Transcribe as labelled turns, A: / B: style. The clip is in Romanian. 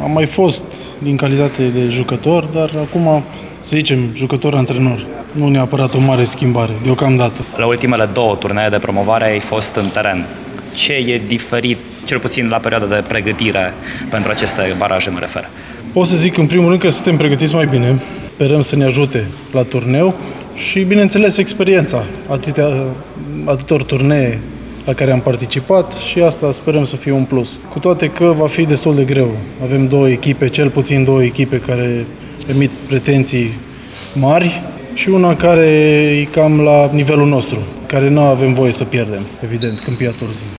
A: Am mai fost din calitate de jucător, dar acum, să zicem, jucător-antrenor. Nu neapărat o mare schimbare, deocamdată.
B: La ultimele 2 turnee de promovare ai fost în teren. Ce e diferit, cel puțin la perioada de pregătire pentru aceste baraje, mă refer?
A: Pot să zic în primul rând că suntem pregătiți mai bine. Sperăm să ne ajute la turneu și, bineînțeles, experiența atâtor turnee la care am participat și asta sperăm să fie un plus. Cu toate că va fi destul de greu. Avem 2 echipe, cel puțin 2 echipe care emit pretenții mari și una care e cam la nivelul nostru, care nu avem voie să pierdem, evident, Câmpia Turzii.